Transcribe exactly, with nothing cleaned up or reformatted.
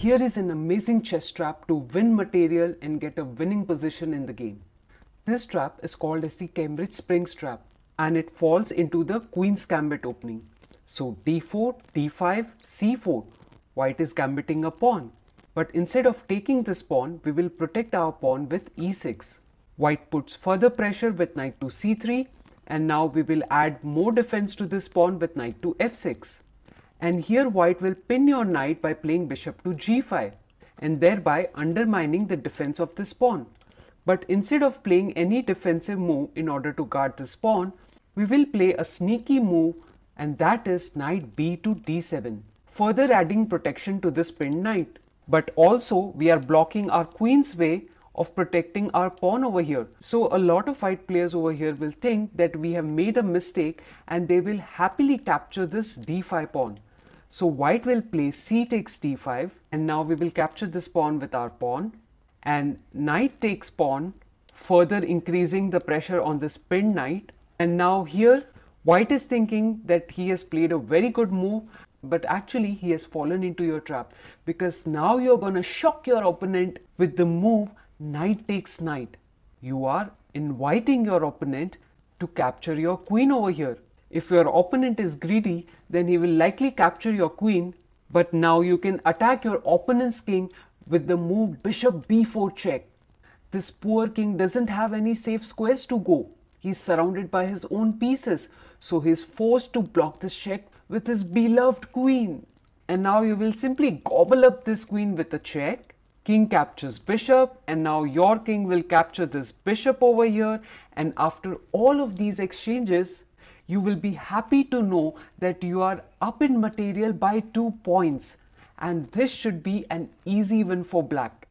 here is an amazing chess trap to win material and get a winning position in the game. This trap is called as the Cambridge Springs trap and it falls into the Queen's Gambit opening. So d four, d five, c four, white is gambiting a pawn. But instead of taking this pawn, we will protect our pawn with e six. White puts further pressure with knight to c three, and now we will add more defense to this pawn with knight to f six. And here white will pin your knight by playing bishop to g five and thereby undermining the defense of this pawn. But instead of playing any defensive move in order to guard this pawn, we will play a sneaky move, and that is knight b to d seven, further adding protection to this pinned knight. But also we are blocking our queen's way of protecting our pawn over here. So a lot of white players over here will think that we have made a mistake and they will happily capture this d five pawn. So white will play c takes d five, and now we will capture this pawn with our pawn, and knight takes pawn, further increasing the pressure on this pinned knight. And now here white is thinking that he has played a very good move, but actually he has fallen into your trap, because now you're gonna shock your opponent with the move knight takes knight. You are inviting your opponent to capture your queen over here. If your opponent is greedy, then he will likely capture your queen, but now you can attack your opponent's king with the move bishop b four check. This poor king doesn't have any safe squares to go. He's surrounded by his own pieces, so he's forced to block this check with his beloved queen. And now you will simply gobble up this queen with a check. King captures bishop, and now your king will capture this bishop over here. And after all of these exchanges, you will be happy to know that you are up in material by two points. And this should be an easy win for black.